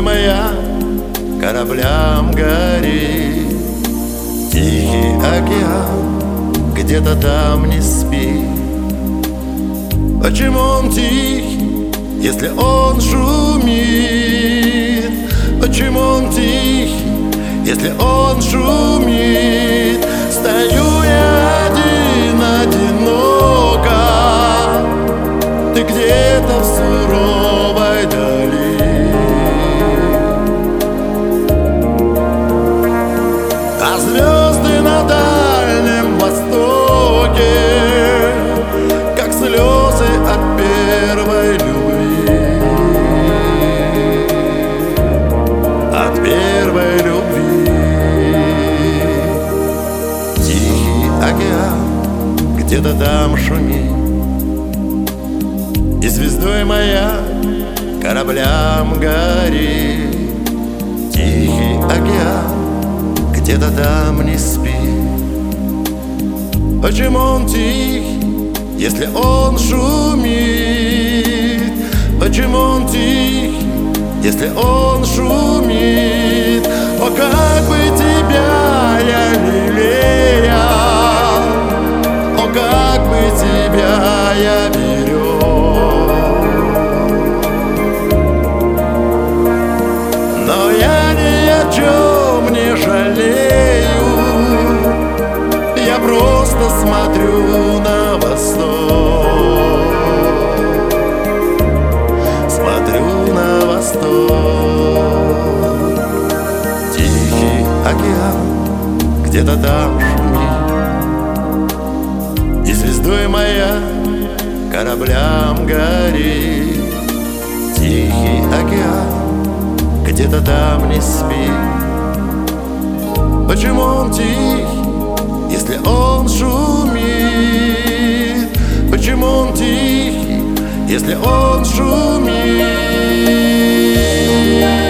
звездой маяк кораблям горит. Тихий океан где-то там не спит. Почему он тихий, если он шумит? Почему он тихий, если он шумит? Стою я один, одиноко, ты где-то в суровой дали. А звезды на Дальнем Востоке, как слезы от первой любви. От первой любви. Тихий океан где-то там шумит, и звездой маяк кораблям горит. Тихий океан где-то там не спит. Почему он тихий, если он шумит? Почему он тихий, если он шумит? О, как бы тебя я лелеял, о, как бы тебя я берег. Но я ни о чем не жалею, я просто смотрю на восток. Смотрю на восток. Тихий океан где-то там шумит, и звездой маяк кораблям горит. Тихий океан где-то там не спит. Почему он тихий, если он шумит? Почему он тихий, если он шумит?